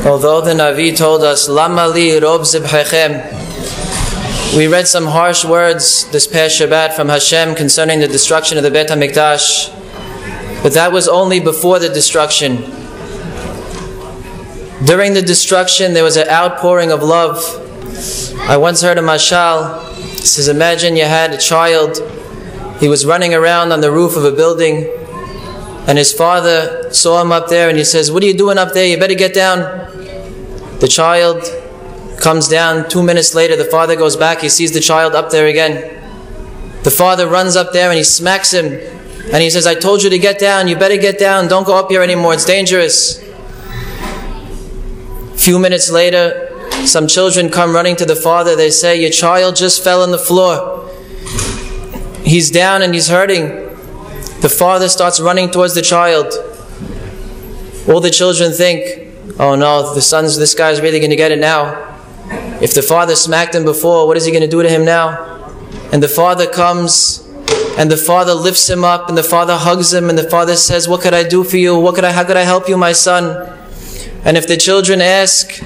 Although the Navi told us, Lama li rob zibhechem, we read some harsh words this past Shabbat from Hashem concerning the destruction of the Beit HaMikdash, but that was only before the destruction. During the destruction, there was an outpouring of love. I once heard a mashal. It says, imagine you had a child. He was running around on the roof of a building, and his father saw him up there, and he says, what are you doing up there? You better get down. The child comes down. 2 minutes later, the father goes back. He sees the child up there again. The father runs up there and he smacks him, and he says, I told you to get down. You better get down. Don't go up here anymore. It's dangerous. A few minutes later, some children come running to the father. They say, your child just fell on the floor. He's down and he's hurting. The father starts running towards the child. All the children think, oh no, this guy's really going to get it now. If the father smacked him before, what is he going to do to him now? And the father comes, and the father lifts him up, and the father hugs him, and the father says, what could I do for you? How could I help you, my son? And if the children ask,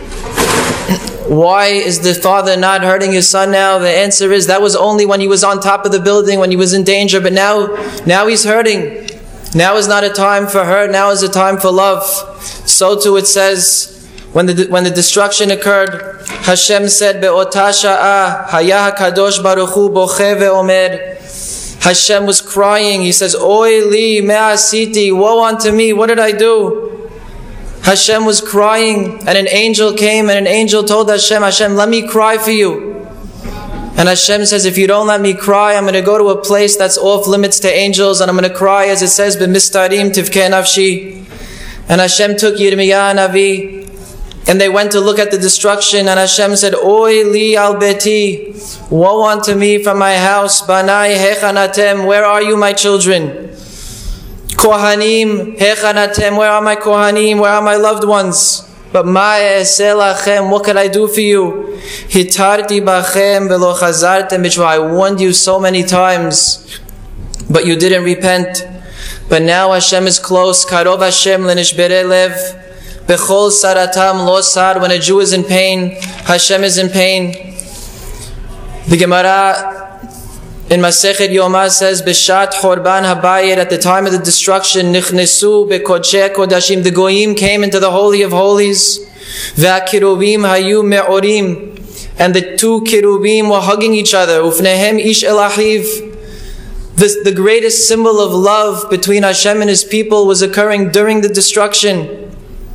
why is the father not hurting his son now? The answer is, that was only when he was on top of the building, when he was in danger, but now he's hurting. Now is not a time for hurt, now is a time for love. So too it says, when the destruction occurred, Hashem said, Be'ota sha'a haya HaKadosh Baruch Hu boche ve'omer. Hashem was crying. He says, Oy li me'asiti, woe unto me, what did I do? Hashem was crying, and an angel came, and an angel told Hashem, let me cry for you. And Hashem says, if you don't let me cry, I'm going to go to a place that's off limits to angels, and I'm going to cry, as it says, b'mistarim tivkei nafshi. And Hashem took Yirmiyah Navi, and they went to look at the destruction, and Hashem said, Oy li al beti, woe unto me from my house, banai hechanatem, where are you, my children? Kohanim hechanatem, where are my Kohanim, where are my loved ones? But ma'aseh lachem, what could I do for you? Hitarti bachem velo chazartem b'tshuva, I warned you so many times, but you didn't repent. But now Hashem is close. Karov Hashem lenishbere lev bechol saratam lo sar. When a Jew is in pain, Hashem is in pain. The Gemara in Masechet Yoma says, B'shat Horban Habayit, at the time of the destruction, Nichnesu bekodshei kodashim, the Goyim came into the Holy of Holies. Ve'akirubim hayu me'orim, and the two Kirubim were hugging each other. Ufnehem ish el achiv. The greatest symbol of love between Hashem and His people was occurring during the destruction.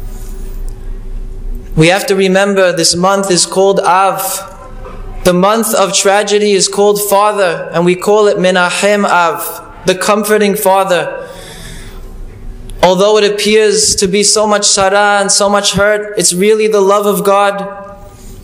We have to remember this month is called Av. The month of tragedy is called Father, and we call it Menachem Av, the comforting Father. Although it appears to be so much sarah and so much hurt, it's really the love of God.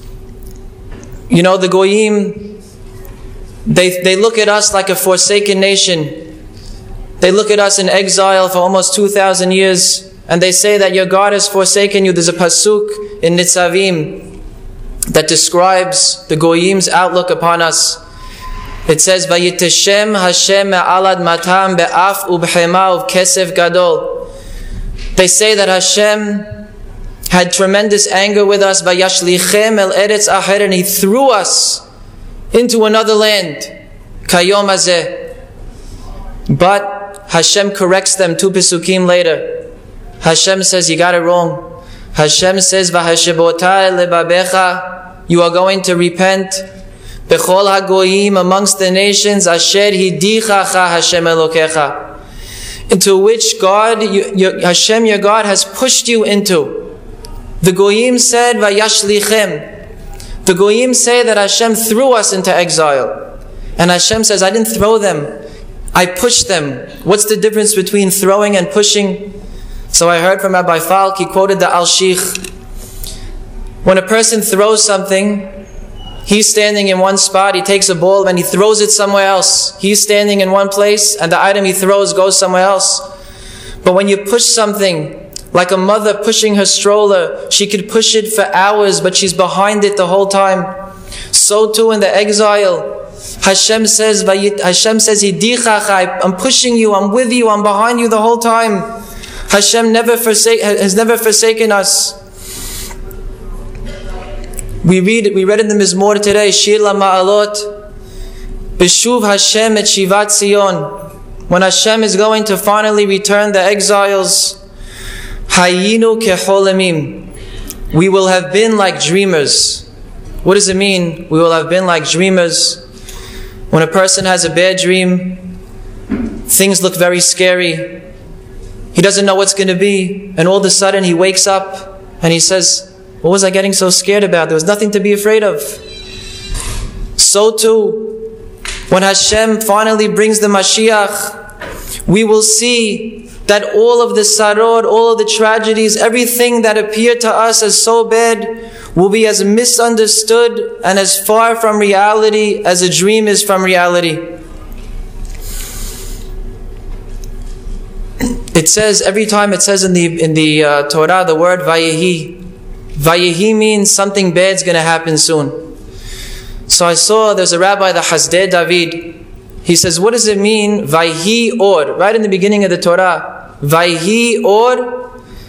You know, the Goyim, they look at us like a forsaken nation. They look at us in exile for almost 2,000 years, and they say that your God has forsaken you. There's a pasuk in Nitzavim that describes the Goyim's outlook upon us. It says, Vayiteshem Hashem me'alad matam be'af u'b'chema u'kesef gadol. They say that Hashem had tremendous anger with us, Vayashlichem el eretz acher, and He threw us into another land, Kayom hazeh. But Hashem corrects them 2 Pesukim later. Hashem says, you got it wrong. Hashem says, V'hashebotai lebabecha, you are going to repent. Bechol hagoyim, amongst the nations, asher hidichacha Hashem elokecha, into which God, Hashem your God, has pushed you into. The Goyim said, Vayashlichem. The Goyim say that Hashem threw us into exile. And Hashem says, I didn't throw them, I pushed them. What's the difference between throwing and pushing? So I heard from Rabbi Falk, he quoted the Al-Sheikh. When a person throws something, he's standing in one spot, he takes a ball and he throws it somewhere else. He's standing in one place and the item he throws goes somewhere else. But when you push something, like a mother pushing her stroller, she could push it for hours, but she's behind it the whole time. So too in the exile, Hashem says, Hidichach, I'm pushing you, I'm with you, I'm behind you the whole time. Hashem has never forsaken us. We read in the Mizmor today, Shir LaMa'alot, B'shuv Hashem et Shivat Zion. When Hashem is going to finally return the exiles, Hayinu kecholemim, we will have been like dreamers. What does it mean? We will have been like dreamers. When a person has a bad dream, things look very scary. He doesn't know what's going to be, and all of a sudden he wakes up and he says, what was I getting so scared about? There was nothing to be afraid of. So too, when Hashem finally brings the Mashiach, we will see that all of the sarod, all of the tragedies, everything that appeared to us as so bad will be as misunderstood and as far from reality as a dream is from reality. It says, every time it says in the Torah the word Vayehi. Vayehi means something bad is going to happen soon. So I saw there's a rabbi, the Hasdei David. He says, what does it mean, Vayhi Or? Right in the beginning of the Torah. Vayhi Or?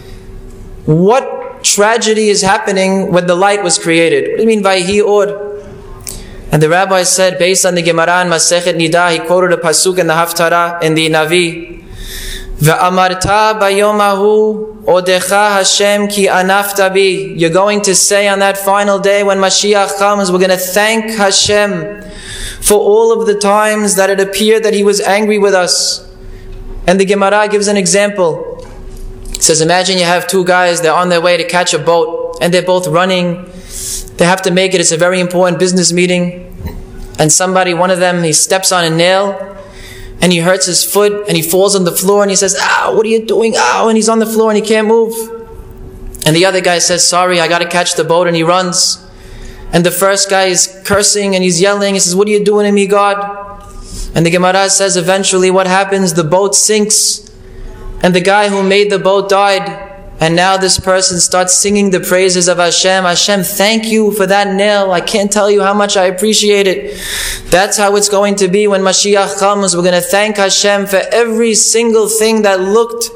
What tragedy is happening when the light was created? What do you mean, Vayhi Or? And the rabbi said, based on the Gemara in Masechet Nidah, he quoted a pasuk in the Haftarah, in the Navi. V'amarta bayomahu odecha Hashem ki anafta bi. You're going to say on that final day when Mashiach comes, we're going to thank Hashem for all of the times that it appeared that He was angry with us. And the Gemara gives an example. It says, imagine you have two guys, they're on their way to catch a boat, and they're both running. They have to make it, it's a very important business meeting. And one of them, he steps on a nail, and he hurts his foot, and he falls on the floor, and he says, ow, what are you doing? Ow, and he's on the floor, and he can't move. And the other guy says, sorry, I got to catch the boat, and he runs. And the first guy is cursing, and he's yelling, he says, what are you doing to me, God? And the Gemara says, eventually what happens? The boat sinks, and the guy who made the boat died. And now this person starts singing the praises of Hashem. Hashem, thank you for that nail. I can't tell you how much I appreciate it. That's how it's going to be when Mashiach comes. We're going to thank Hashem for every single thing that looked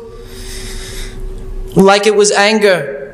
like it was anger.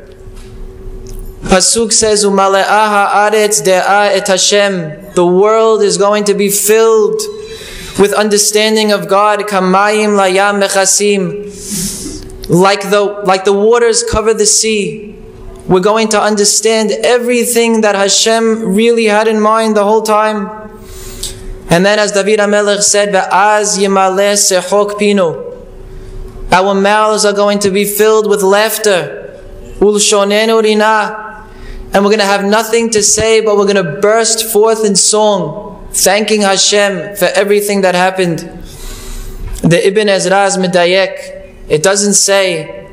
Pasuk says, Umale'ah ha'aretz de'ah et Hashem. The world is going to be filled with understanding of God. Kamayim layam mechasim. Like the waters cover the sea. We're going to understand everything that Hashem really had in mind the whole time. And then as David HaMelech said, Va'az yimaleh sechok pinu. Our mouths are going to be filled with laughter. Ulshonenu rina. And we're going to have nothing to say, but we're going to burst forth in song, thanking Hashem for everything that happened. The Ibn Ezra's Medayek, it doesn't say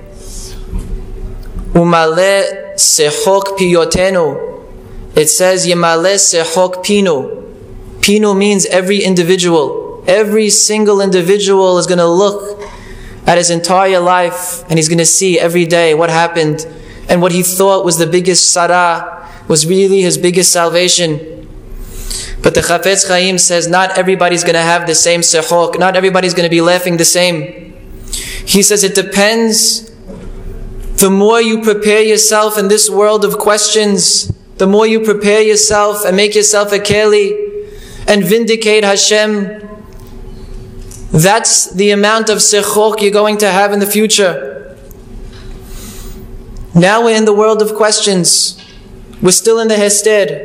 Umale sechok piyotenu. It says Yemale sechok pinu. Pinu means every individual. Every single individual is going to look at his entire life, and he's going to see every day what happened, and what he thought was the biggest sarah was really his biggest salvation. But the Chafetz Chaim says not everybody's going to have the same sechok. Not everybody's going to be laughing the same. He says it depends. The more you prepare yourself in this world of questions, the more you prepare yourself and make yourself a keli and vindicate Hashem, that's the amount of sechok you're going to have in the future. Now we're in the world of questions. We're still in the Hesed.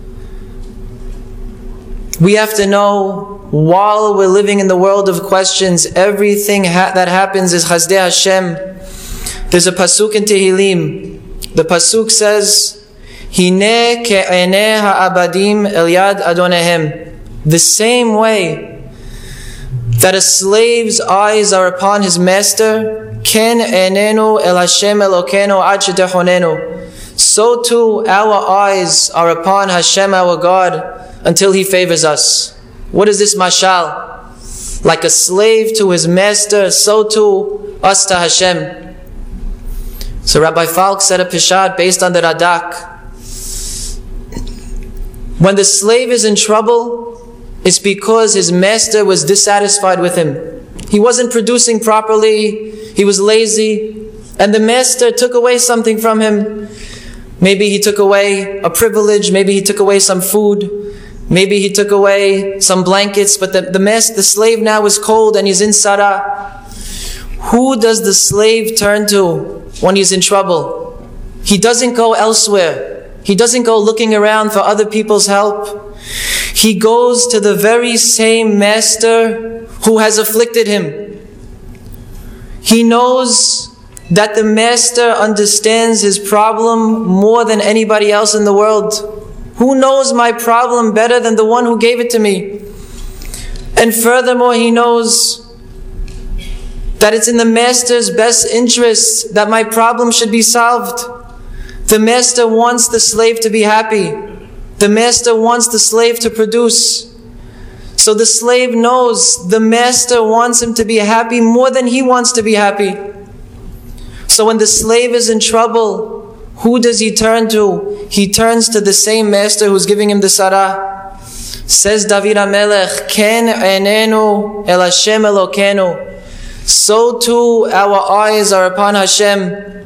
We have to know, while we're living in the world of questions, everything that happens is Chazdei Hashem. There's a pasuk in Tehillim. The pasuk says, Hine ke'eneh ha'abadim el yad adonehem. The same way that a slave's eyes are upon his master, ken enenu el Hashem elokenu ad shetechonenu. So too our eyes are upon Hashem our God until He favors us. What is this mashal? Like a slave to his master, so too us to Hashem. So Rabbi Falk said a pishat based on the Radak. When the slave is in trouble, it's because his master was dissatisfied with him. He wasn't producing properly, he was lazy, and the master took away something from him. Maybe he took away a privilege, maybe he took away some food, maybe he took away some blankets, but the slave now is cold and he's in Sarah. Who does the slave turn to when he's in trouble? He doesn't go elsewhere. He doesn't go looking around for other people's help. He goes to the very same master who has afflicted him. He knows that the master understands his problem more than anybody else in the world. Who knows my problem better than the one who gave it to me? And furthermore, he knows that it's in the master's best interest that my problem should be solved. The master wants the slave to be happy. The master wants the slave to produce. So the slave knows the master wants him to be happy more than he wants to be happy. So when the slave is in trouble, who does he turn to? He turns to the same master who's giving him the sarah. Says David HaMelech, Ken einenu el Hashem Elokenu. So too our eyes are upon Hashem.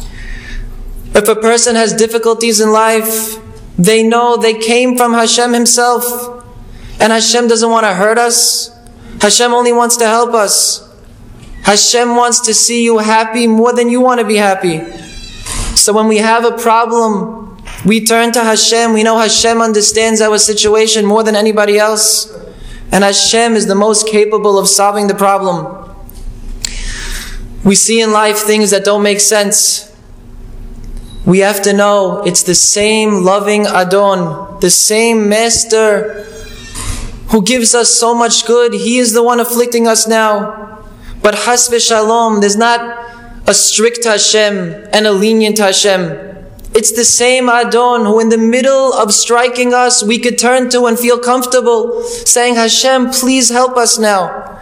If a person has difficulties in life, they know they came from Hashem Himself. And Hashem doesn't want to hurt us. Hashem only wants to help us. Hashem wants to see you happy more than you want to be happy. So when we have a problem, we turn to Hashem. We know Hashem understands our situation more than anybody else. And Hashem is the most capable of solving the problem. We see in life things that don't make sense. We have to know it's the same loving Adon, the same Master who gives us so much good. He is the one afflicting us now. But Has v'Shalom, there's not a strict Hashem and a lenient Hashem. It's the same Adon who in the middle of striking us, we could turn to and feel comfortable, saying, Hashem, please help us now.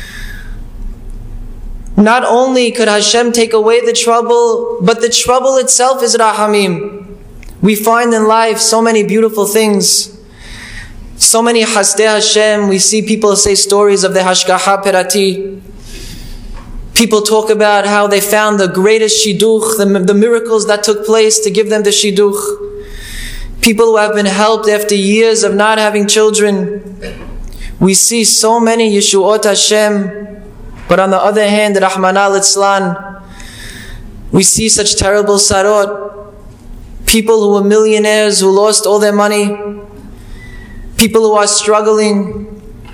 Not only could Hashem take away the trouble, but the trouble itself is Rahamim. We find in life so many beautiful things. So many Hasdei Hashem. We see people say stories of the Hashgacha Perati. People talk about how they found the greatest shidduch, the miracles that took place to give them the shidduch. People who have been helped after years of not having children. We see so many Yeshuot Hashem. But on the other hand, Rahman al-Itzlan, we see such terrible sarot. People who were millionaires, who lost all their money. People who are struggling.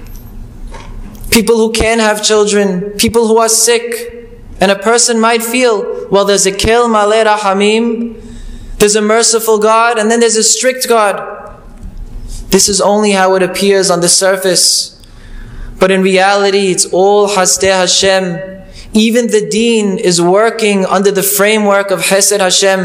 People who can't have children. People who are sick. And a person might feel, well, there's a Kel Maleh Rahamim, there's a merciful God, and then there's a strict God. This is only how it appears on the surface. But in reality, it's all Hasdei Hashem. Even the deen is working under the framework of Hesed Hashem.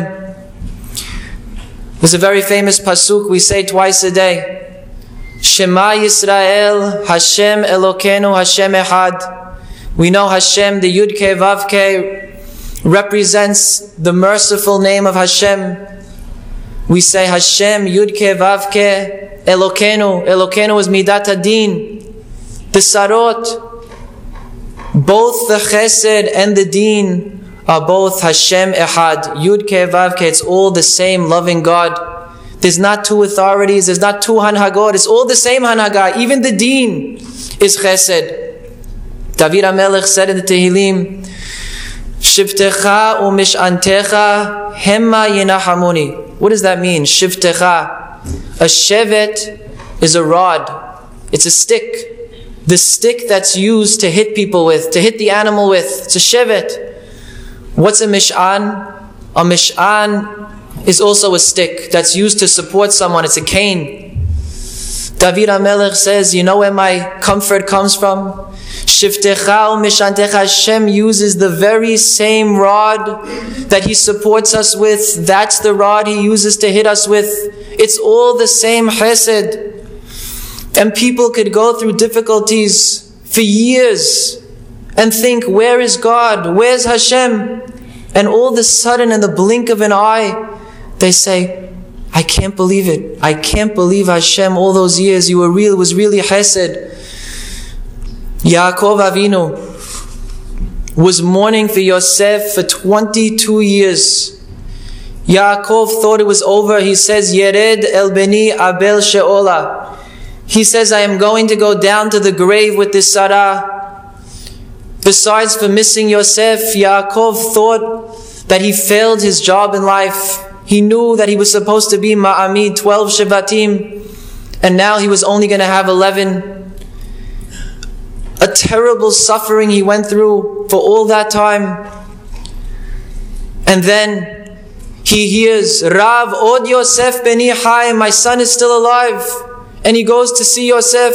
There's a very famous pasuk we say twice a day. Shema Yisrael, Hashem Elokenu, Hashem Echad. We know Hashem, the Yud Kei Vav Kei, represents the merciful name of Hashem. We say Hashem, Yud Kei Vav Kei, Elokenu. Elokenu is Midat Adin. The Sarot, both the Chesed and the Deen are both Hashem Echad. Yud Kei Vav Kei, it's all the same loving God. There's not two authorities, there's not two Hanhagot, it's all the same Hanhagah. Even the Deen is Chesed. David HaMelech said in the Tehillim, Shivtecha u'mishantecha hemma yenahamuni. What does that mean? Shivtecha. A shevet is a rod. It's a stick. The stick that's used to hit people with, to hit the animal with. It's a shevet. What's a mish'an? A mish'an is also a stick that's used to support someone. It's a cane. David HaMelech says, you know where my comfort comes from? Shiftecha u'mishantecha. Hashem uses the very same rod that He supports us with. That's the rod He uses to hit us with. It's all the same chesed. And people could go through difficulties for years and think, where is God? Where's Hashem? And all of a sudden, in the blink of an eye, they say, I can't believe it. I can't believe Hashem, all those years you were real, it was really chesed. Yaakov Avinu was mourning for Yosef for 22 years. Yaakov thought it was over. He says, Yered el beni abel she'ola. He says, I am going to go down to the grave with this Sarah. Besides for missing Yosef, Yaakov thought that he failed his job in life. He knew that he was supposed to be Ma'amid, 12 Shevatim, and now he was only going to have 11. A terrible suffering he went through for all that time. And then he hears, Rav Od Yosef Beni Chai, my son is still alive. And he goes to see Yosef.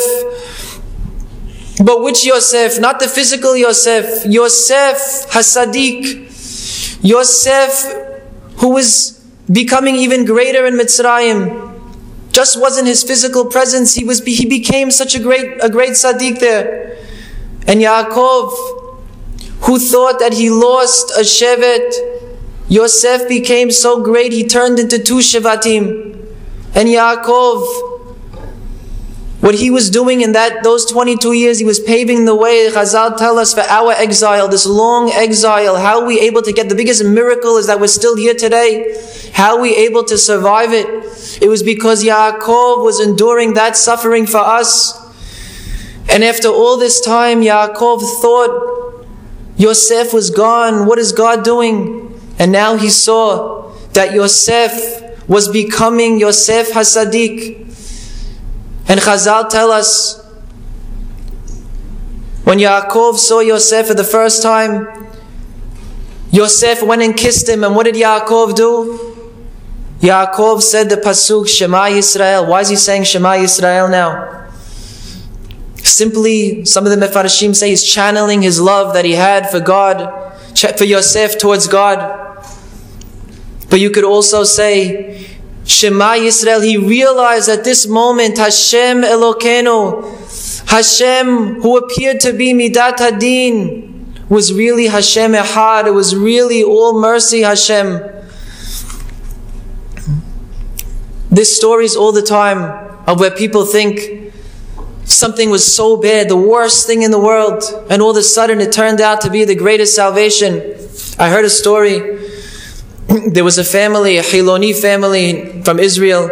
But which Yosef? Not the physical Yosef. Yosef Hasadik. Yosef who was becoming even greater in Mitzrayim. Just wasn't his physical presence. He became such a great Sadiq there. And Yaakov, who thought that he lost a Shevet, Yosef became so great he turned into 2 Shevatim. And Yaakov, what he was doing in those 22 years, he was paving the way. Chazal tell us for our exile, this long exile, how are we able to get, the biggest miracle is that we're still here today. How are we able to survive it? It was because Yaakov was enduring that suffering for us. And after all this time, Yaakov thought Yosef was gone. What is God doing? And now he saw that Yosef was becoming Yosef Hasadik. And Chazal tell us, when Yaakov saw Yosef for the first time, Yosef went and kissed him. And what did Yaakov do? Yaakov said the pasuk, Shema Yisrael. Why is he saying Shema Yisrael now? Simply, some of the Mefarshim say he's channeling his love that he had for God, for Yosef towards God. But you could also say, Shema Yisrael. He realized at this moment, Hashem Elokeinu, Hashem who appeared to be Midat Hadin, was really Hashem Echad. It was really all mercy Hashem. There's stories all the time of where people think something was so bad, the worst thing in the world, and all of a sudden it turned out to be the greatest salvation. I heard a story. There was a family, a Hiloni family from Israel,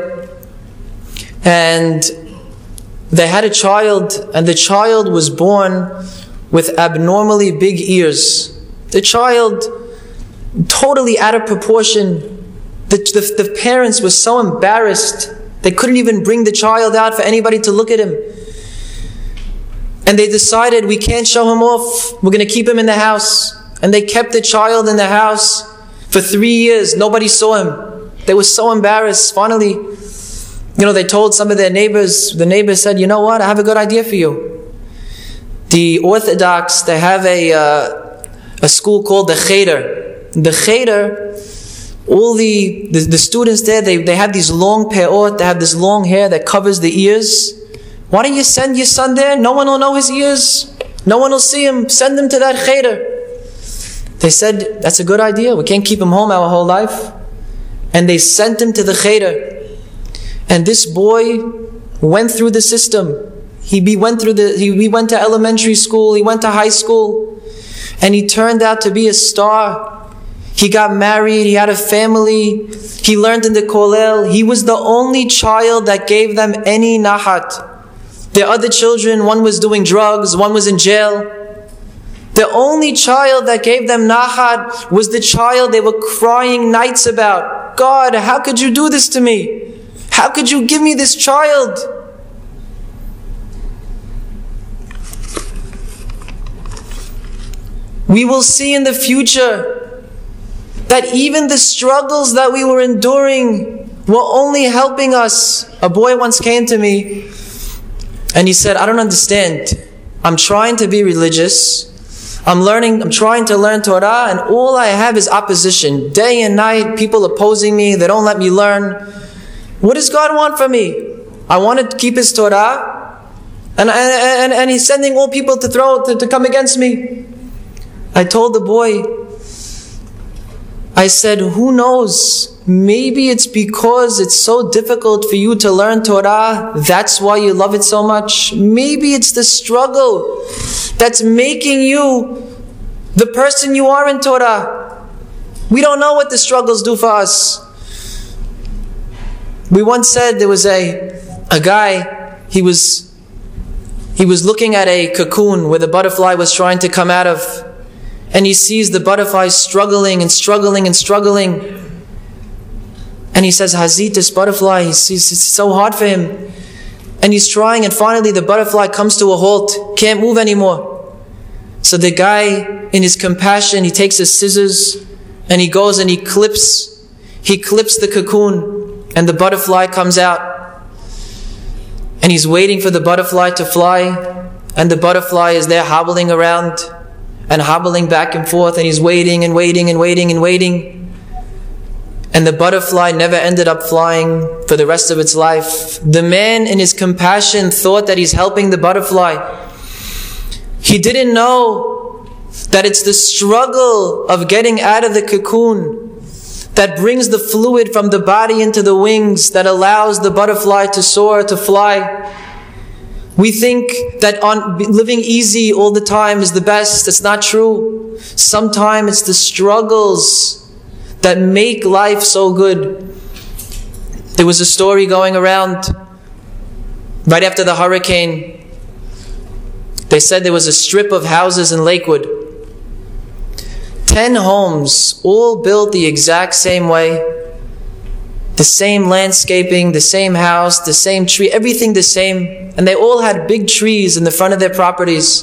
and they had a child, and the child was born with abnormally big ears. The child, totally out of proportion. The parents were so embarrassed, they couldn't even bring the child out for anybody to look at him. And they decided, we can't show him off, we're going to keep him in the house. And they kept the child in the house for 3 years. Nobody saw him. They were so embarrassed. Finally, they told some of their neighbors. The neighbors said, you know what, I have a good idea for you. The Orthodox, they have a school called the Cheder. The Cheder, all the students there, they have these long peot, they have this long hair that covers the ears. Why don't you send your son there? No one will know his ears. No one will see him. Send him to that Cheder. They said, that's a good idea. We can't keep him home our whole life. And they sent him to the Cheder. And this boy went through the system. He went to elementary school, he went to high school, and he turned out to be a star. He got married, he had a family, he learned in the Kollel. He was the only child that gave them any nahat. Their other children, one was doing drugs, one was in jail. The only child that gave them nahat was the child they were crying nights about. God, how could you do this to me? How could you give me this child? We will see in the future that even the struggles that we were enduring were only helping us. A boy once came to me and he said, I don't understand. I'm trying to be religious. I'm trying to learn Torah, and all I have is opposition. Day and night, people opposing me. They don't let me learn. What does God want from me? I want to keep His Torah, and He's sending all people to come against me. I told the boy, I said, who knows? Maybe it's because it's so difficult for you to learn Torah. That's why you love it so much. Maybe it's the struggle that's making you the person you are in Torah. We don't know what the struggles do for us. We once said there was a guy, he was looking at a cocoon where the butterfly was trying to come out of, and he sees the butterfly struggling and struggling and struggling. And he says, Hazit, this butterfly, it's so hard for him. And he's trying, and finally the butterfly comes to a halt, can't move anymore. So the guy, in his compassion, he takes his scissors and he goes and he clips the cocoon, and the butterfly comes out. And he's waiting for the butterfly to fly, and the butterfly is there hobbling around and hobbling back and forth, and he's waiting and waiting and waiting and waiting. And the butterfly never ended up flying for the rest of its life. The man in his compassion thought that he's helping the butterfly. He didn't know that it's the struggle of getting out of the cocoon that brings the fluid from the body into the wings that allows the butterfly to soar, to fly. We think that living easy all the time is the best. It's not true. Sometimes it's the struggles that make life so good. There was a story going around right after the hurricane. They said there was a strip of houses in Lakewood. 10 homes, all built the exact same way. The same landscaping, the same house, the same tree, everything the same. And they all had big trees in the front of their properties.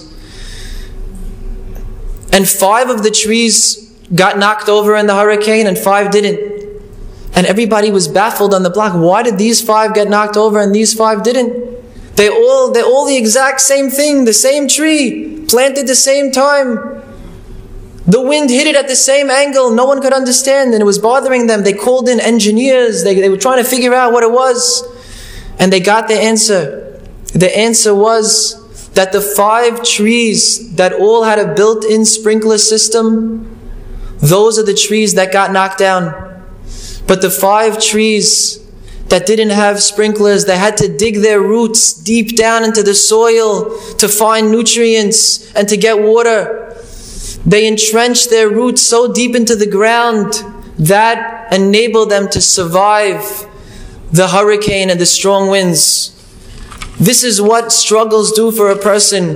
And 5 of the trees got knocked over in the hurricane and 5 didn't. And everybody was baffled on the block. Why did these 5 get knocked over and these 5 didn't? They're all the exact same thing, the same tree, planted the same time. The wind hit it at the same angle. No one could understand, and it was bothering them. They called in engineers. They were trying to figure out what it was. And they got the answer. The answer was that the 5 trees that all had a built-in sprinkler system, those are the trees that got knocked down. But the 5 trees that didn't have sprinklers, they had to dig their roots deep down into the soil to find nutrients and to get water. They entrenched their roots so deep into the ground that enabled them to survive the hurricane and the strong winds. This is what struggles do for a person.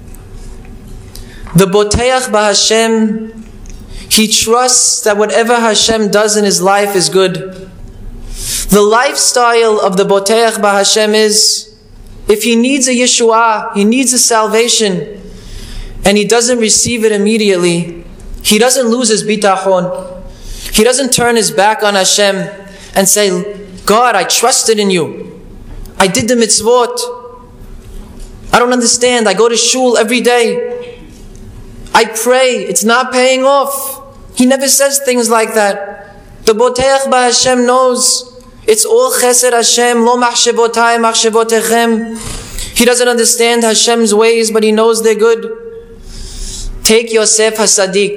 The Boteach B'Hashem, he trusts that whatever Hashem does in his life is good. The lifestyle of the Boteach B'Hashem is, if he needs a Yeshua, he needs a salvation, and he doesn't receive it immediately, he doesn't lose his bitachon. He doesn't turn his back on Hashem and say, God, I trusted in you. I did the mitzvot. I don't understand. I go to shul every day. I pray. It's not paying off. He never says things like that. The Boteach B'Hashem knows it's all chesed Hashem, lo machshavotay machshavotechem. He doesn't understand Hashem's ways, but he knows they're good. Take Yosef HaSadiq.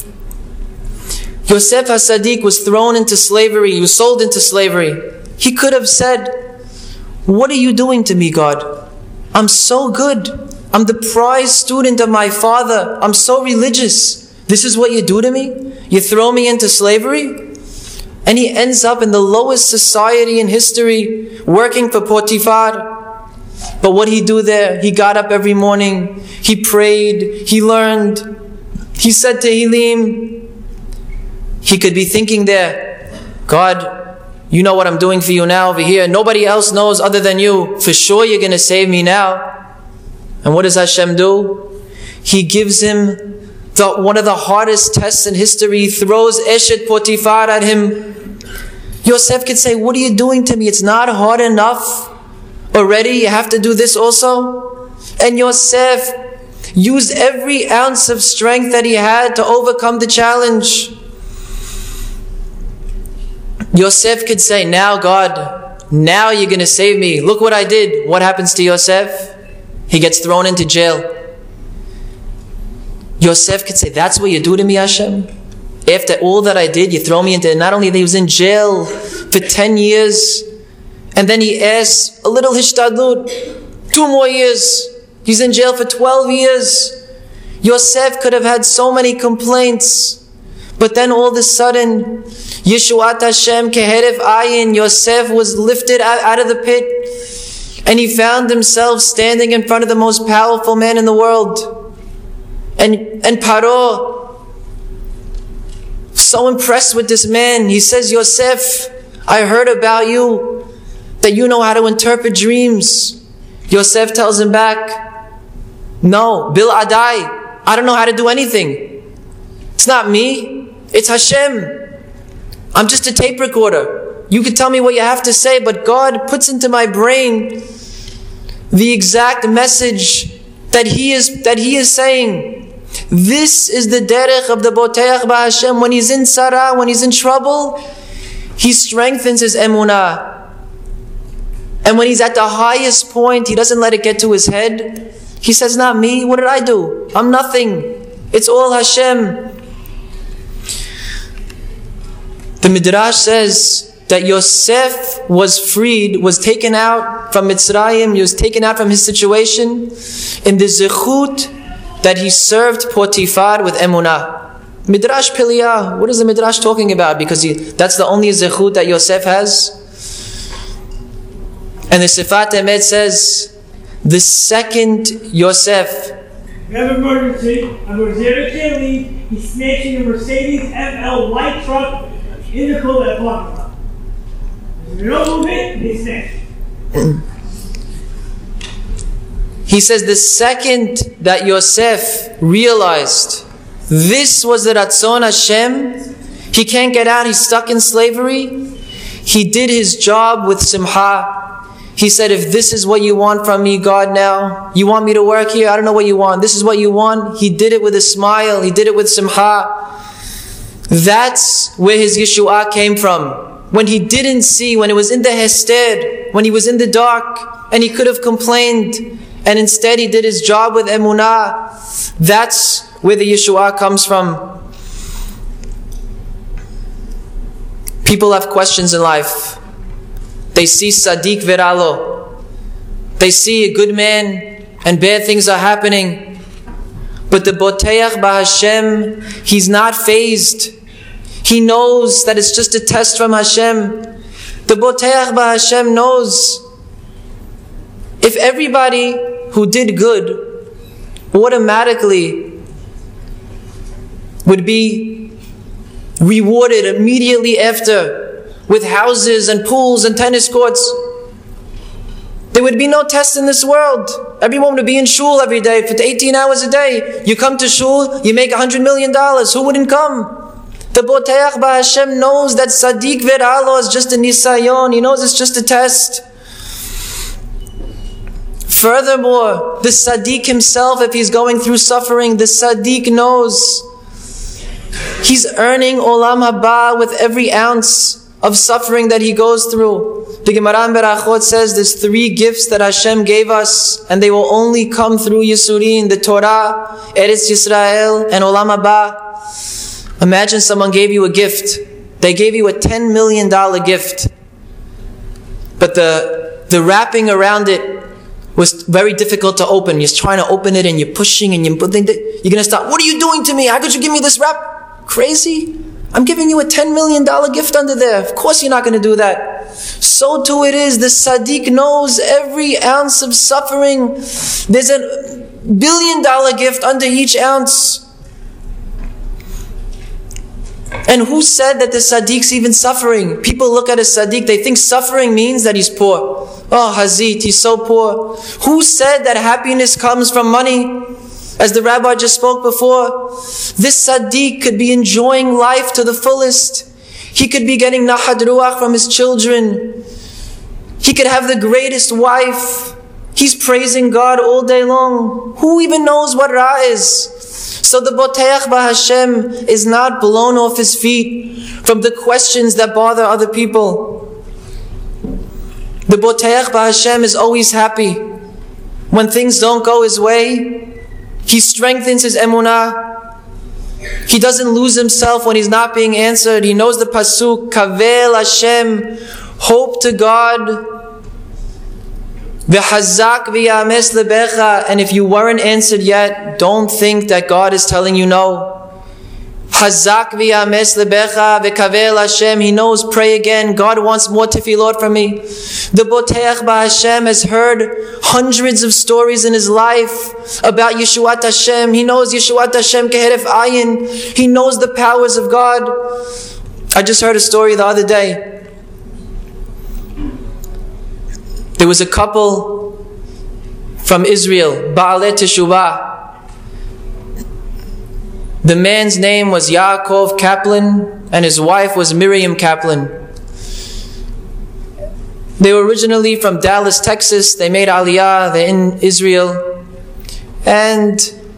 Yosef HaSadiq was thrown into slavery. He was sold into slavery. He could have said, what are you doing to me, God? I'm so good. I'm the prize student of my father. I'm so religious. This is what you do to me? You throw me into slavery? And he ends up in the lowest society in history, working for Potiphar. But what did he do there? He got up every morning. He prayed. He learned. He said Tehillim. He could be thinking there, God, you know what I'm doing for you now over here. Nobody else knows other than you. For sure you're going to save me now. And what does Hashem do? He gives him one of the hardest tests in history. He throws Eshet Potiphar at him. Yosef could say, what are you doing to me? It's not hard enough already. You have to do this also. And Yosef used every ounce of strength that he had to overcome the challenge. Yosef could say, now God, now you're going to save me. Look what I did. What happens to Yosef? He gets thrown into jail. Yosef could say, that's what you do to me, Hashem? After all that I did, you throw me into, not only that he was in jail for 10 years, and then he asked a little hishtadlut, 2 more years. He's in jail for 12 years. Yosef could have had so many complaints, But then all of a sudden, Yeshuat Hashem keheref ayin, Yosef was lifted out of the pit, and he found himself standing in front of the most powerful man in the world. And Paro, so impressed with this man, he says, Yosef, I heard about you, that you know how to interpret dreams. Yosef tells him back, no, Bil Adai, I don't know how to do anything. It's not me, it's Hashem. I'm just a tape recorder. You can tell me what you have to say, but God puts into my brain the exact message that He is saying. This is the derech of the Boteach B'Hashem. When he's in Sarah, when he's in trouble, he strengthens his emunah. And when he's at the highest point, he doesn't let it get to his head. He says, not me, what did I do? I'm nothing. It's all Hashem. The Midrash says that Yosef was freed, was taken out from Mitzrayim, he was taken out from his situation in the zechut that he served Potiphar with emunah. Midrash Piliyah, what is the Midrash talking about? Because that's the only zechut that Yosef has. And the Sifat Emet says, the second Yosef, we have an emergency. I'm going to he's snatching a Mercedes ML white truck in the Kollel parking lot. There's no movement, he's snatched. He says the second that Yosef realized this was the Ratzon Hashem, he can't get out, he's stuck in slavery, he did his job with simha. He said, if this is what you want from me, God, now, you want me to work here? I don't know what you want. This is what you want? He did it with a smile. He did it with simha. That's where his Yeshua came from. When he didn't see, when it was in the Hester, when he was in the dark, and he could have complained, and instead he did his job with emunah. That's where the Yeshua comes from. People have questions in life. They see Sadiq Viralo. They see a good man and bad things are happening. But the Boteach B'Hashem, he's not fazed. He knows that it's just a test from Hashem. The Boteach B'Hashem knows if everybody who did good automatically would be rewarded immediately after with houses and pools and tennis courts, there would be no test in this world. Everyone would be in shul every day for 18 hours a day. You come to shul, you make $100 million. Who wouldn't come? The Boteach B'Hashem knows that Sadiq Viralo is just a nisayon. He knows it's just a test. Furthermore, the Sadiq himself, if he's going through suffering, the Sadiq knows he's earning Olam Haba with every ounce of suffering that he goes through. The Gemara in Berachot says there's 3 gifts that Hashem gave us, and they will only come through Yisurin: the Torah, Eretz Yisrael, and Olam Haba. Imagine someone gave you a gift. They gave you a $10 million gift. But the wrapping around it was very difficult to open. You're trying to open it and you're pushing and you're going to stop. What are you doing to me? How could you give me this wrap? Crazy? I'm giving you a $10 million gift under there. Of course you're not going to do that. So too it is. The Sadiq knows every ounce of suffering. There's a $1 billion gift under each ounce. And who said that the Sadiq's even suffering? People look at a Sadiq, they think suffering means that he's poor. Oh, Hazit, he's so poor. Who said that happiness comes from money? As the rabbi just spoke before, this Sadiq could be enjoying life to the fullest. He could be getting Nahad Ruach from his children. He could have the greatest wife. He's praising God all day long. Who even knows what Ra is? So the Boteach B'Hashem is not blown off his feet from the questions that bother other people. The Boteach B'Hashem is always happy. When things don't go his way, he strengthens his emunah. He doesn't lose himself when he's not being answered. He knows the pasuk, Kavel Hashem, hope to God. V'hazak v'yames lebecha, and if you weren't answered yet, don't think that God is telling you no. Hazak v'yames lebecha v'kavel Hashem. He knows, pray again. God wants more tefillot from me. The Boteach b'Hashem has heard hundreds of stories in his life about Yeshuat Hashem. He knows Yeshuat Hashem keheref ayin. He knows the powers of God. I just heard a story the other day. There was a couple from Israel, Baalei Teshuvah. The man's name was Yaakov Kaplan and his wife was Miriam Kaplan. They were originally from Dallas, Texas. They made Aliyah. They're in Israel. And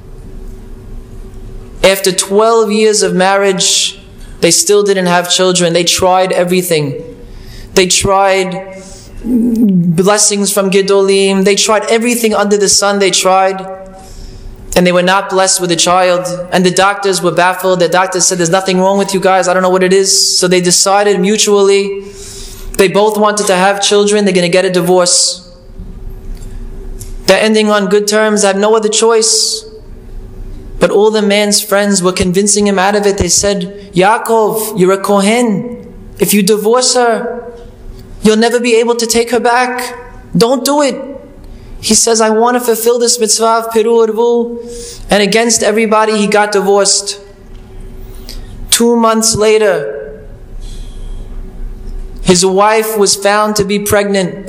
after 12 years of marriage, they still didn't have children. They tried everything. They tried blessings from Gedolim. They tried everything under the sun. They tried. And they were not blessed with a child. And the doctors were baffled. The doctors said, there's nothing wrong with you guys. I don't know what it is. So they decided mutually, they both wanted to have children. They're going to get a divorce. They're ending on good terms. I have no other choice. But all the man's friends were convincing him out of it. They said, Yaakov, you're a Kohen. If you divorce her, you'll never be able to take her back. Don't do it. He says, I want to fulfill this mitzvah of Peru Urvu. And against everybody, he got divorced. 2 months later, his wife was found to be pregnant.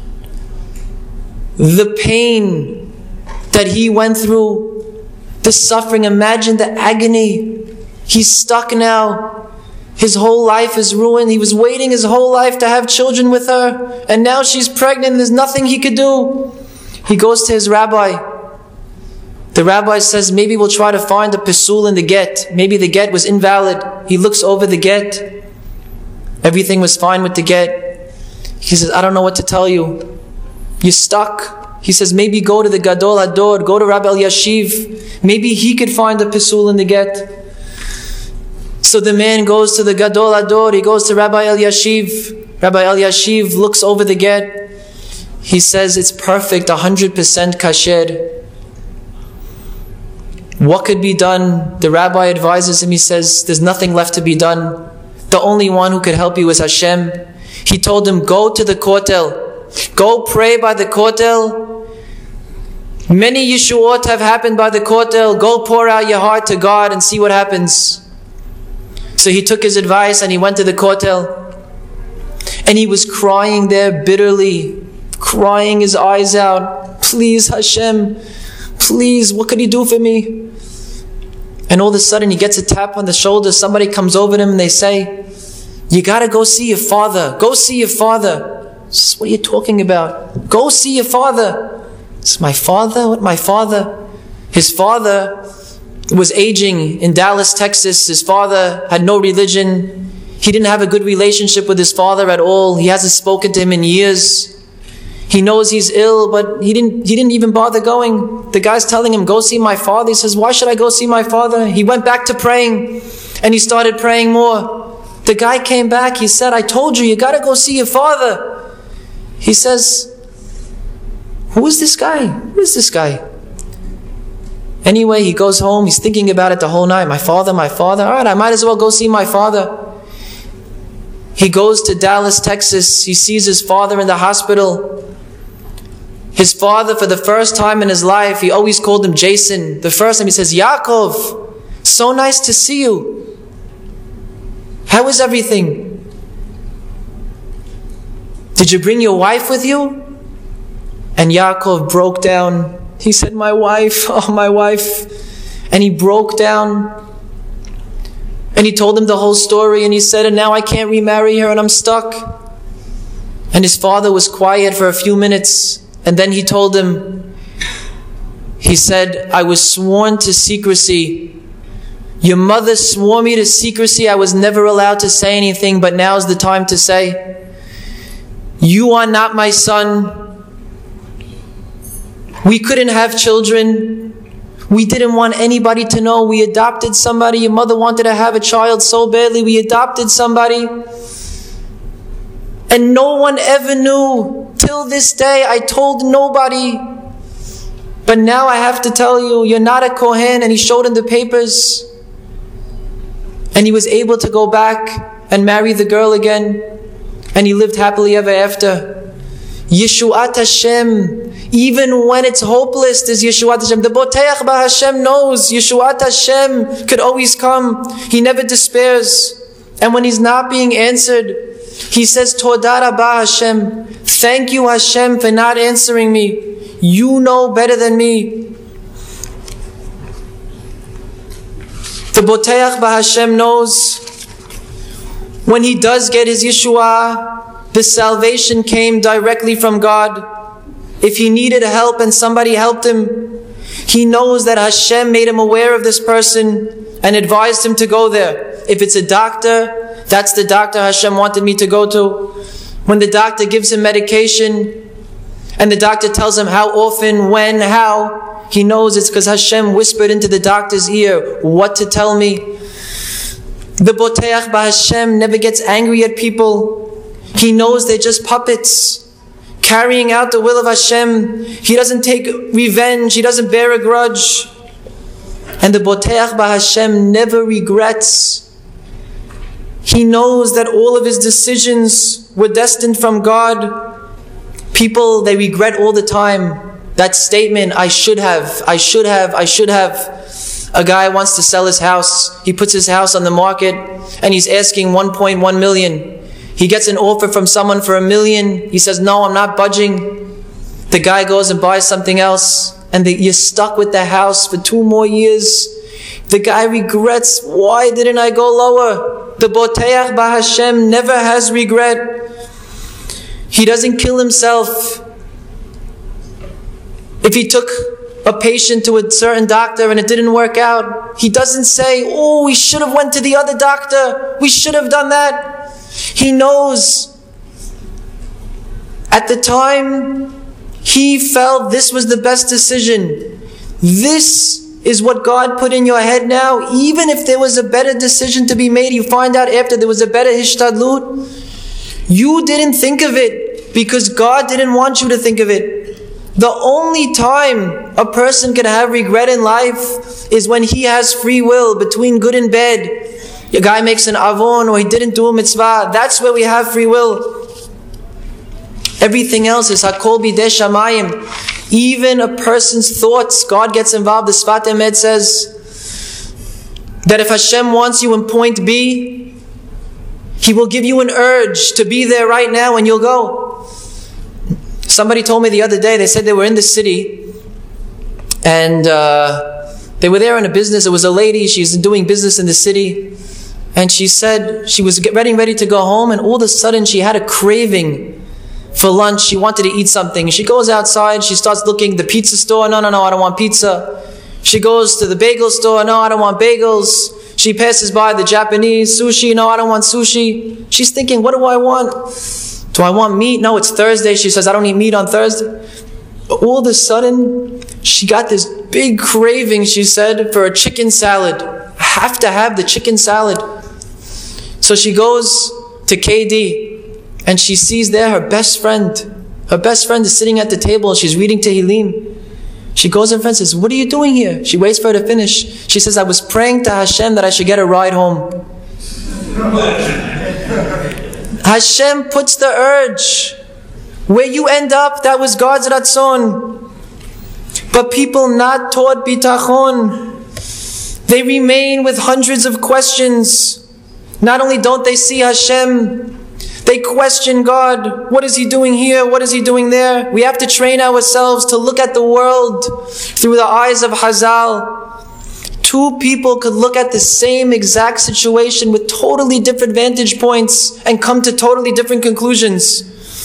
The pain that he went through, the suffering, imagine the agony. He's stuck now. His whole life is ruined. He was waiting his whole life to have children with her. And now she's pregnant. There's nothing he could do. He goes to his rabbi. The rabbi says, maybe we'll try to find a pesul in the get. Maybe the get was invalid. He looks over the get. Everything was fine with the get. He says, I don't know what to tell you. You're stuck. He says, maybe go to the Gadol Hador, go to Rabbi Elyashiv. Maybe he could find a pesul in the get. So the man goes to the Gadol Hador. He goes to Rabbi Elyashiv. Rabbi Elyashiv looks over the get. He says it's perfect, 100% kasher. What could be done? The rabbi advises him. He says, there's nothing left to be done. The only one who could help you is Hashem. He told him, go to the kotel. Go pray by the kotel. Many yeshuot have happened by the kotel. Go pour out your heart to God and see what happens. So he took his advice and he went to the kotel. And he was crying there bitterly. Crying his eyes out. Please Hashem, please, what could he do for me? And all of a sudden he gets a tap on the shoulder. Somebody comes over to him and they say, you got to go see your father. Go see your father. He says, what are you talking about? Go see your father. It's my father? What, my father? His father was aging in Dallas, Texas. His father had no religion. He didn't have a good relationship with his father at all. He hasn't spoken to him in years. He knows he's ill, but he didn't even bother going. The guy's telling him, go see my father. He says, why should I go see my father? He went back to praying and he started praying more. The guy came back. He said, I told you, you got to go see your father. He says, who is this guy? Who is this guy? Anyway, he goes home. He's thinking about it the whole night. My father, my father. All right, I might as well go see my father. He goes to Dallas, Texas. He sees his father in the hospital. His father, for the first time in his life, he always called him Jason. The first time he says, Yaakov, so nice to see you. How is everything? Did you bring your wife with you? And Yaakov broke down. He said, my wife, oh my wife. And he broke down. And he told him the whole story and he said, and now I can't remarry her and I'm stuck. And his father was quiet for a few minutes. And then he told him, he said, I was sworn to secrecy. Your mother swore me to secrecy. I was never allowed to say anything, but now's the time to say, you are not my son. We couldn't have children. We didn't want anybody to know. We adopted somebody. Your mother wanted to have a child so badly. We adopted somebody. And no one ever knew. Till this day, I told nobody. But now I have to tell you, you're not a Kohen. And he showed him the papers. And he was able to go back and marry the girl again. And he lived happily ever after. Yeshuat Hashem, even when it's hopeless, there's Yeshuat Hashem. The Boteach Hashem knows Yeshuat Hashem could always come. He never despairs. And when he's not being answered, he says, Toda Rabba Hashem, thank you Hashem for not answering me. You know better than me. The Boteach Hashem knows when he does get his Yeshua, the salvation came directly from God. If he needed help and somebody helped him, he knows that Hashem made him aware of this person and advised him to go there. If it's a doctor, that's the doctor Hashem wanted me to go to. When the doctor gives him medication and the doctor tells him how often, when, how, he knows it's because Hashem whispered into the doctor's ear what to tell me. The Boteach Hashem never gets angry at people. He knows they're just puppets carrying out the will of Hashem. He doesn't take revenge. He doesn't bear a grudge. And the Boteach Hashem never regrets. He knows that all of his decisions were destined from God. People, they regret all the time. That statement, I should have. A guy wants to sell his house. He puts his house on the market and he's asking 1.1 million. He gets an offer from someone for $1 million. He says, no, I'm not budging. The guy goes and buys something else and you're stuck with the house for 2 more years. The guy regrets, why didn't I go lower? The Boteach Hashem never has regret. He doesn't kill himself. If he took a patient to a certain doctor and it didn't work out, he doesn't say, oh, we should have went to the other doctor. We should have done that. He knows at the time he felt this was the best decision. This is what God put in your head now. Even if there was a better decision to be made, you find out after there was a better hishtadlut. You didn't think of it because God didn't want you to think of it. The only time a person can have regret in life is when he has free will between good and bad. A guy makes an avon or he didn't do a mitzvah. That's where we have free will. Everything else is hakol bidei shamayim. Even a person's thoughts, God gets involved. The Sfat Emet says that if Hashem wants you in point B, He will give you an urge to be there right now and you'll go. Somebody told me the other day, they said they were in the city and they were there in a business. It was a lady, she's doing business in the city. And she said she was getting ready to go home and all of a sudden she had a craving for lunch. She wanted to eat something. She goes outside, she starts looking, the pizza store, no, I don't want pizza. She goes to the bagel store, no, I don't want bagels. She passes by the Japanese sushi, no, I don't want sushi. She's thinking, what do I want? Do I want meat? No, it's Thursday. She says, I don't eat meat on Thursday. But all of a sudden, she got this big craving, she said, for a chicken salad. I have to have the chicken salad. So she goes to KD and she sees there her best friend. Her best friend is sitting at the table and she's reading Tehillim. She goes in front and says, what are you doing here? She waits for her to finish. She says, I was praying to Hashem that I should get a ride home. Hashem puts the urge. Where you end up, that was God's ratzon. But people not taught bitachon, they remain with hundreds of questions. Not only don't they see Hashem, they question God. What is He doing here? What is He doing there? We have to train ourselves to look at the world through the eyes of Hazal. Two people could look at the same exact situation with totally different vantage points and come to totally different conclusions.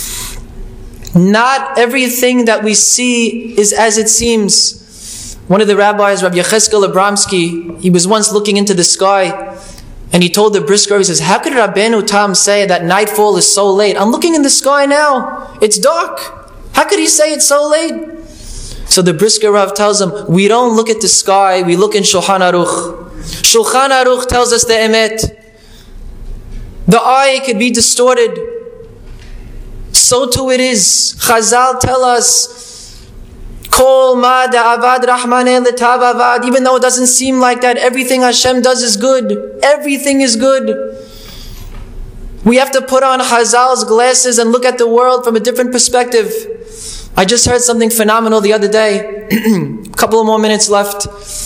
Not everything that we see is as it seems. One of the rabbis, Rabbi Yecheskel Abramsky, he was once looking into the sky and he told the brisker, he says, how could Rabbeinu Tam say that nightfall is so late? I'm looking in the sky now. It's dark. How could he say it's so late? So the brisker Rav tells him, we don't look at the sky, we look in Shulchan Aruch. Shulchan Aruch tells us the emet. The eye could be distorted. So too it is. Chazal tell us, Kol ma da'avad rahmaneh l'tav avad. Even though it doesn't seem like that, everything Hashem does is good. Everything is good. We have to put on Hazal's glasses and look at the world from a different perspective. I just heard something phenomenal the other day. A couple of more minutes left.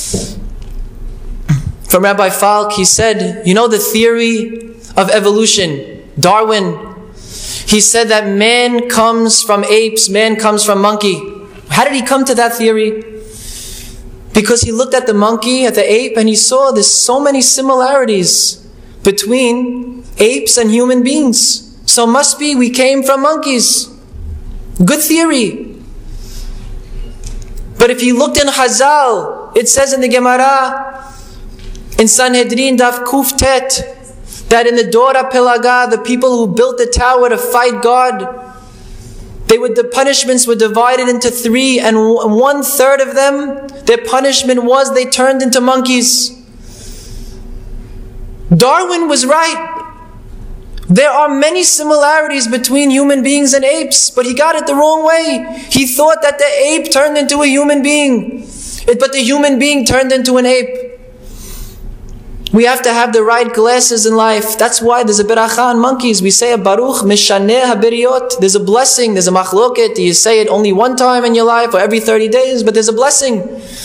From Rabbi Falk, he said, you know the theory of evolution, Darwin. He said that man comes from apes, man comes from monkey. How did he come to that theory? Because he looked at the monkey, at the ape, and he saw there's so many similarities between apes and human beings. So must be we came from monkeys. Good theory. But if you looked in Hazal, it says in the Gemara, in Sanhedrin Daf Kuf Tet, that in the Dora Pelaga, the people who built the tower to fight God, the punishments were divided into 3, and 1/3 of them, their punishment was they turned into monkeys. Darwin was right. There are many similarities between human beings and apes, but he got it the wrong way. He thought that the ape turned into a human being, but the human being turned into an ape. We have to have the right glasses in life. That's why there's a beracha on monkeys. We say a baruch mishaneh habiriyot. There's a blessing, there's a machloket. You say it only one time in your life or every 30 days, but there's a blessing.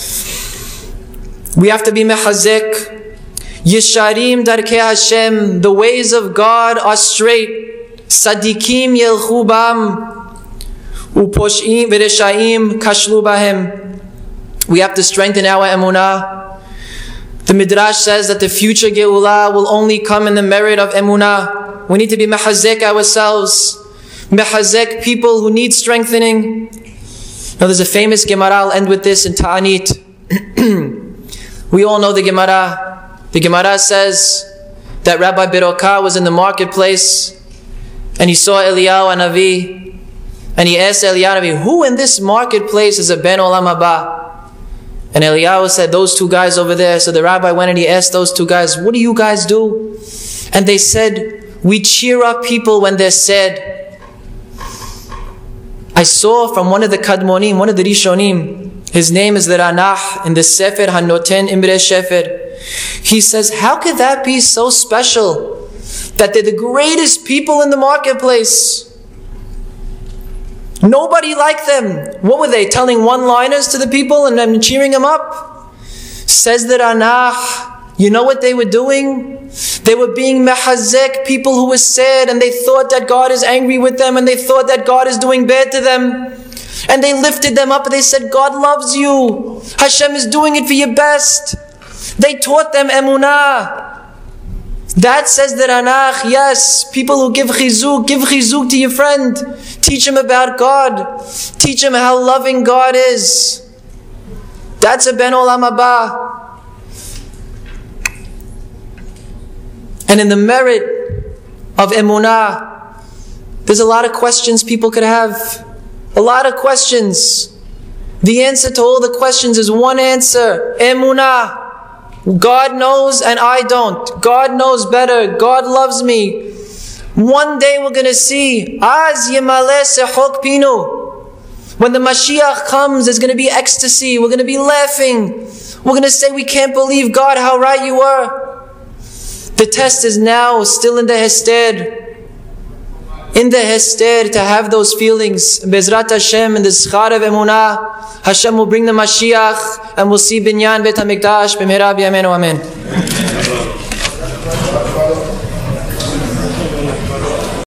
We have to be mehazek. Yesharim darkei Hashem. The ways of God are straight. Sadikim yelchu bam. Uposhim v'reshaim kashlu bahem. We have to strengthen our emunah. The Midrash says that the future Geulah will only come in the merit of emunah. We need to be mehazek ourselves. Mehazek people who need strengthening. Now there's a famous Gemara, I'll end with this in Ta'anit. We all know the Gemara. The Gemara says that Rabbi Birokah was in the marketplace and he saw Eliyahu Hanavi, and he asked Eliyahu Hanavi, who in this marketplace is a Ben Olam Haba? And Eliyahu said, those 2 guys over there. So the rabbi went and he asked those 2 guys, what do you guys do? And they said, we cheer up people when they're sad. I saw from one of the Kadmonim, one of the Rishonim, his name is the Ranach, in the Sefer Hanoten Imre Shefer. He says, how could that be so special? That they're the greatest people in the marketplace. Nobody liked them. What were they, telling one-liners to the people and then cheering them up? Says the Ranach, you know what they were doing? They were being mehazek, people who were sad, and they thought that God is angry with them, and they thought that God is doing bad to them. And they lifted them up and they said, God loves you. Hashem is doing it for your best. They taught them emunah. That says the Ranach, yes, people who give chizuk to your friend. Teach him about God. Teach him how loving God is. That's a Ben Olam Haba. And in the merit of emunah, there's a lot of questions people could have. A lot of questions. The answer to all the questions is one answer. Emunah. God knows and I don't. God knows better. God loves me. One day we're going to see. Az yemaleh sehok pinu. When the Mashiach comes, there's going to be ecstasy. We're going to be laughing. We're going to say, we can't believe, God, how right you were. The test is now still in the Hester. In the Hester, to have those feelings. Bezrat Hashem, in the Schar of Emunah, Hashem will bring the Mashiach, and we'll see Binyan Bet HaMikdash, B'mehera b'yameinu, Amen.